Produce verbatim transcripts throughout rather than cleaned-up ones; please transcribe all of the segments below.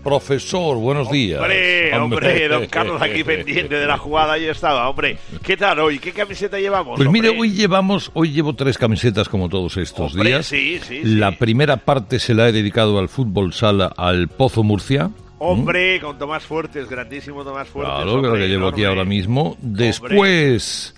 Profesor, buenos días. Hombre, hombre, don Carlos aquí pendiente de la jugada, ahí estaba, hombre. ¿Qué tal hoy? ¿Qué camiseta llevamos? Pues hombre? mire, hoy llevamos, hoy llevo tres camisetas como todos estos hombre, días. Sí, sí, la sí. primera parte se la he dedicado al fútbol sala, al Pozo Murcia. Hombre, ¿Mm? con Tomás Fuertes, grandísimo Tomás Fuertes. Claro, hombre, que lo que llevo enorme. aquí ahora mismo. Después,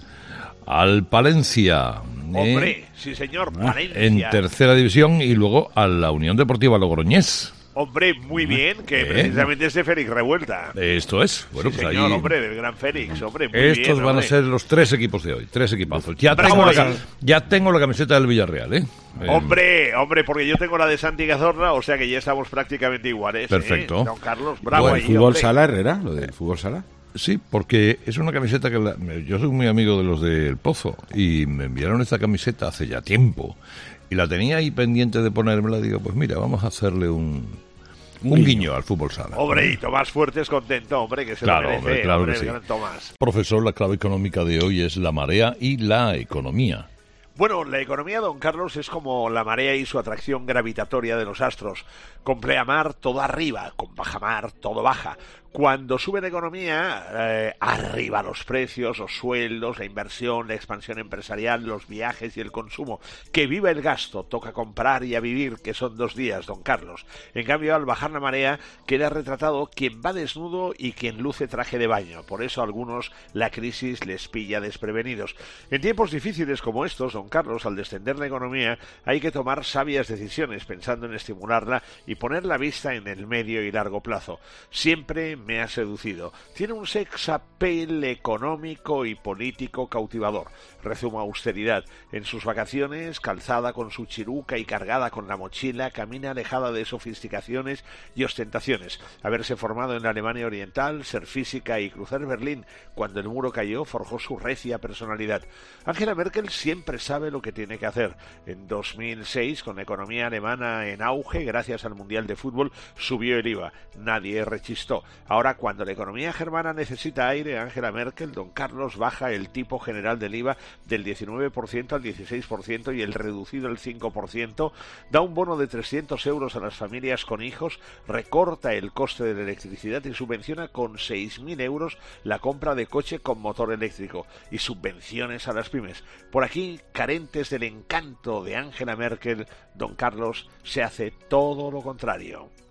al Palencia. Hombre, ¿eh? sí señor, Palencia. En tercera división y luego a la Unión Deportiva Logroñés. Hombre, muy bien, que ¿Eh? precisamente es de Félix Revuelta. Esto es. Bueno, sí, pues señor, ahí... hombre, del gran Félix, hombre, muy Estos bien, van hombre. a ser los tres equipos de hoy, tres equipazos. Ya, Bravo, tengo la, sí. ca- ya tengo la camiseta del Villarreal, ¿eh? Eh, Hombre, hombre, porque yo tengo la de Santi Cazorla, o sea que ya estamos prácticamente iguales. Perfecto. ¿eh? Don Carlos, bravo Bueno, ahí, el fútbol hombre. sala, Herrera, lo del fútbol sala. Sí, porque es una camiseta que... la- yo soy muy amigo de los del Pozo y me enviaron esta camiseta hace ya tiempo y la tenía ahí pendiente de ponérmela. Digo, pues mira, vamos a hacerle un... Un guiño al fútbol sala. Hombre, y Tomás Fuertes contento, hombre, que se Claro, lo merece, hombre, claro hombre, que sí. el gran Tomás. Profesor, la clave económica de hoy es la marea y la economía. Bueno, la economía, don Carlos, es como la marea y su atracción gravitatoria de los astros. Con pleamar, todo arriba, con bajamar, todo baja. Cuando sube la economía, eh, arriba los precios, los sueldos, la inversión, la expansión empresarial, los viajes y el consumo. Que viva el gasto, toca comprar y a vivir, que son dos días, don Carlos. En cambio, al bajar la marea, queda retratado quien va desnudo y quien luce traje de baño. Por eso a algunos la crisis les pilla desprevenidos. En tiempos difíciles como estos, don Carlos, al descender la economía, hay que tomar sabias decisiones pensando en estimularla y poner la vista en el medio y largo plazo. Siempre me ha seducido. Tiene un sex appeal económico y político cautivador. Rezuma austeridad. En sus vacaciones, calzada con su chiruca y cargada con la mochila, camina alejada de sofisticaciones y ostentaciones. Haberse formado en la Alemania Oriental, ser física y cruzar Berlín cuando el muro cayó, forjó su recia personalidad. Angela Merkel siempre sabe lo que tiene que hacer. En dos mil seis, con la economía alemana en auge, gracias al Mundial de Fútbol, subió el I V A. Nadie rechistó. Ahora, cuando la economía germana necesita aire, Angela Merkel, don Carlos, baja el tipo general del I V A del diecinueve por ciento al dieciséis por ciento y el reducido al cinco por ciento, da un bono de trescientos euros a las familias con hijos, recorta el coste de la electricidad y subvenciona con seis mil euros la compra de coche con motor eléctrico y subvenciones a las pymes. Por aquí, carentes del encanto de Angela Merkel, don Carlos, se hace todo lo contrario.